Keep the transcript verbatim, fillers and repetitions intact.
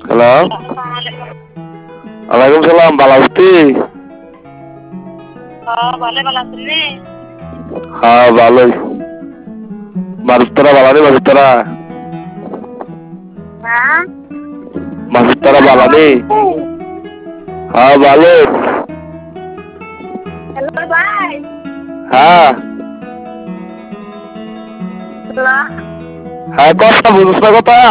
Hello, ওয়ালাইকুম সালাম। ভালো আছি? হ্যাঁ ভালোই। মাসুদ তারা ভালো নেই? মাসুদ তারা মাসুদ তারা ভালো নেই? হ্যাঁ ভালো। হ্যাঁ হ্যাঁ, কথা বুঝছ না কথা?